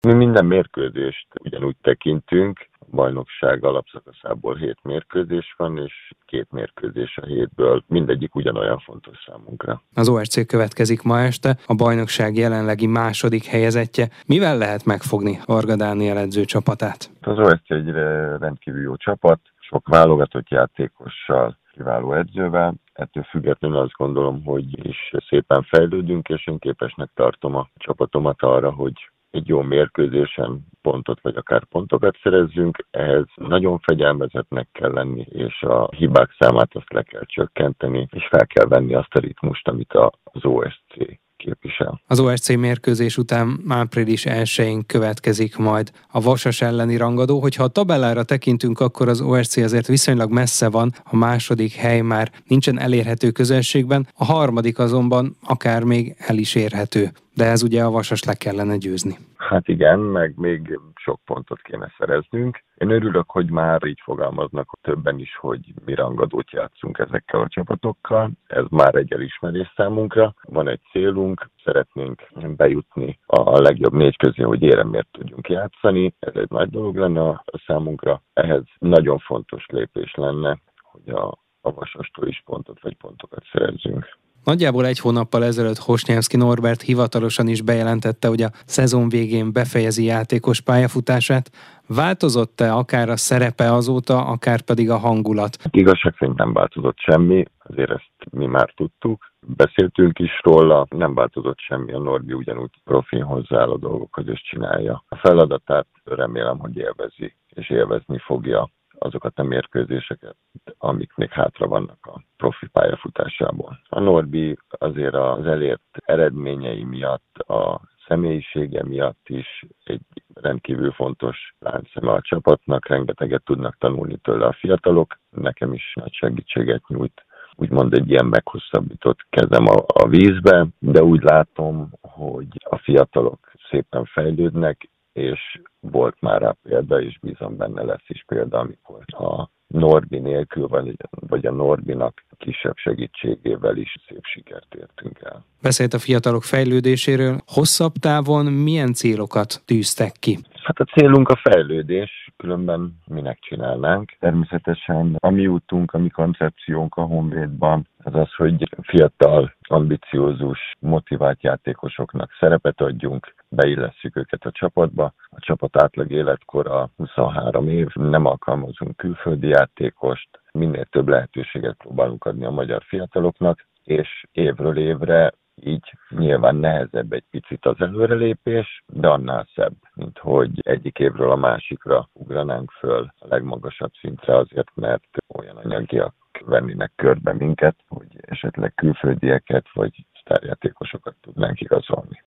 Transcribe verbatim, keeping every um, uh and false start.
Mi minden mérkőzést ugyanúgy tekintünk, a bajnokság alapszakaszából hét mérkőzés van, és két mérkőzés a hétből, mindegyik ugyanolyan fontos számunkra. Az o es cé következik ma este, a bajnokság jelenlegi második helyezettje. Mivel lehet megfogni Varga Dániel edzőcsapatát? Az o es cé egy rendkívül jó csapat, sok válogatott játékossal, kiváló edzővel. Ettől függetlenül azt gondolom, hogy is szépen fejlődünk, és én képesnek tartom a csapatomat arra, hogy egy jó mérkőzésen pontot vagy akár pontokat szerezzünk, ehhez nagyon fegyelmezetnek kell lenni, és a hibák számát azt le kell csökkenteni, és fel kell venni azt a ritmust, amit az o es cé képvisel. Az o es cé mérkőzés után április elsején következik majd a Vasas elleni rangadó. Hogyha a tabellára tekintünk, akkor az o es cé azért viszonylag messze van, a második hely már nincsen elérhető közelségben, a harmadik azonban akár még el is érhető. De ez ugye a Vasas le kellene győzni. Hát igen, meg még sok pontot kéne szereznünk. Én örülök, hogy már így fogalmaznak többen is, hogy mi rangadót játszunk ezekkel a csapatokkal. Ez már egy elismerés számunkra. Van egy célunk, szeretnénk bejutni a legjobb négy közé, hogy éremért tudjunk játszani. Ez egy nagy dolog lenne a számunkra. Ehhez nagyon fontos lépés lenne, hogy a, a Vasastól is pontot vagy pontokat szerezzünk. Nagyjából egy hónappal ezelőtt Hosnyevszky Norbert hivatalosan is bejelentette, hogy a szezon végén befejezi játékos pályafutását. Változott-e akár a szerepe azóta, akár pedig a hangulat? Igazság szerint nem változott semmi, azért ezt mi már tudtuk. Beszéltünk is róla, nem változott semmi, a Norbi ugyanúgy profin hozzááll a dolgokhoz és csinálja. A feladatát remélem, hogy élvezi, és élvezni fogja azokat a mérkőzéseket, amik még hátra vannak a profi pályafutásából. A Norbi azért az elért eredményei miatt, a személyisége miatt is egy rendkívül fontos láncszeme a csapatnak, rengeteget tudnak tanulni tőle a fiatalok, nekem is nagy segítséget nyújt, úgymond egy ilyen meghosszabbított kezem a, a vízbe, de úgy látom, hogy a fiatalok szépen fejlődnek, és volt már rá példa, és bízom benne lesz is példa, amikor a Norbi nélkül, vagy, vagy a Norbinak kisebb segítségével is szép sikert értünk el. Beszélt a fiatalok fejlődéséről. Hosszabb távon milyen célokat tűztek ki? Hát a célunk a fejlődés, különben minek csinálnánk. Természetesen a mi útunk, a mi koncepciónk a Honvédban az az, hogy fiatal, ambiciózus, motivált játékosoknak szerepet adjunk, beillesszük őket a csapatba. A csapat átlag életkora huszonhárom év, nem alkalmazunk külföldi játékost, minél több lehetőséget próbálunk adni a magyar fiataloknak, és évről évre így nyilván nehezebb egy picit az előrelépés, de annál szebb, mint hogy egyik évről a másikra ugranánk föl a legmagasabb szintre azért, mert olyan anyagiak vennének körbe minket, hogy esetleg külföldieket vagy sztárjátékosokat tudnánk igazolni.